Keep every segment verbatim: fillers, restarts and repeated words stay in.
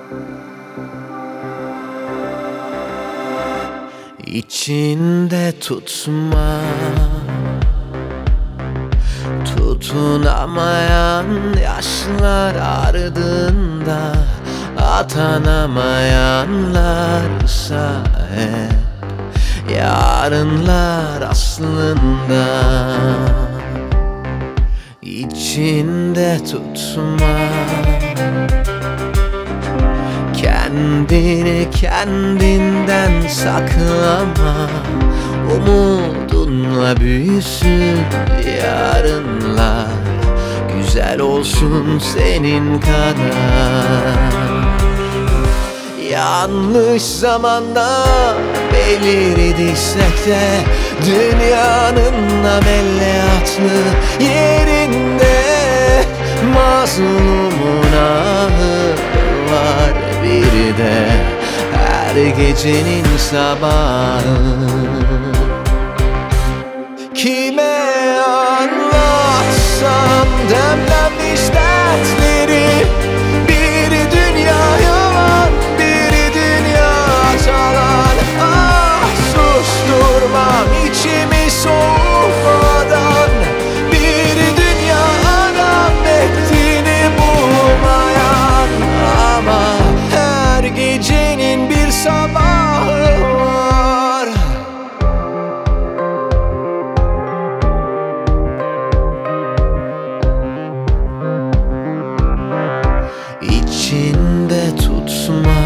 İçinde tutma, tutunamayan yaşlar ardında, atanamayanlarsa hep yarınlar aslında. İçinde tutma, kendini kendinden saklama. Umudunla büyüsün yarınlar, güzel olsun senin kadar. Yanlış zamanda belirdiysek de dünyanın ameliyatlı yerinde, mazlumun ahı var bir de her gecenin sabahı. Kime anlatsam demlenmiş dertleri, bir dünya yalan, bir dünya talan. Ah, susturmam içimi soğumadan, bir dünya adam ettiğini bulmayan. Ama her gecenin bir sabahı var. İçinde tutma,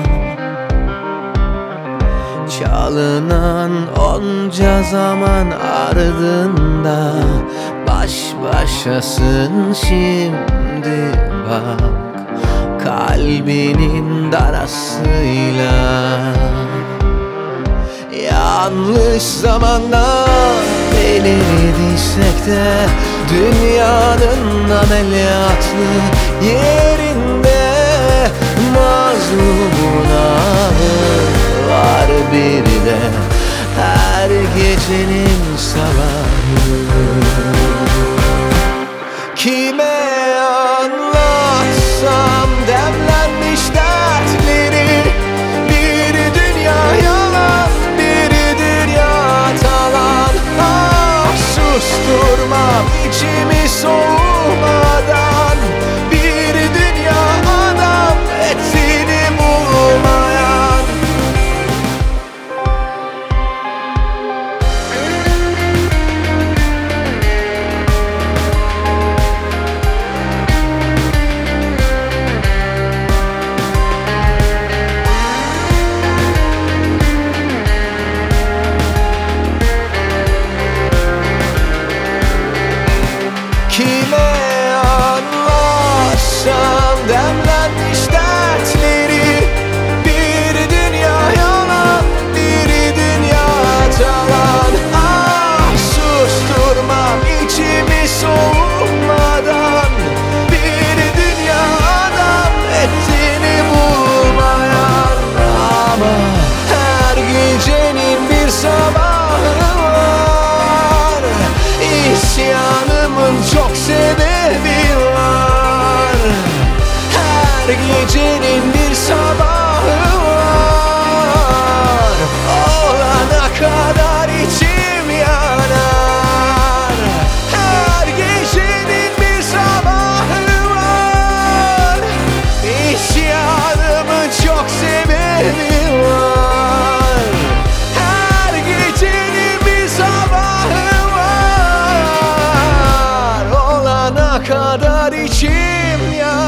çalınan onca zaman ardında, baş başasın şimdi bak kalbinin darasıyla. Yanlış zamanda belirdiysek de dünyanın ameliyatlı yerinde, mazlumun ahı var bir de her gecenin sabahı. Kime anlatsam demlenmiş dertleri, bir dünya yalan, bir dünya talan. Ah, susturmam içimi soğumadan, bir dünya adam ettiğini bulmayan. Kime anlatsam demlenmiş dertleri, bir dünya yalan, bir dünya talan. Ah, susturmam içimi soğumadan, bir dünya adam ettiğini bulmayan. Ama her gecenin bir sabahı var, İsyanımın çok sebebi var. Her gecenin bir sabahı var, olana kadar içim yanar. Her gecenin bir sabahı var, İsyanımın çok sebebi var. Her gecenin bir sabahı var, olana kadar içim yanar.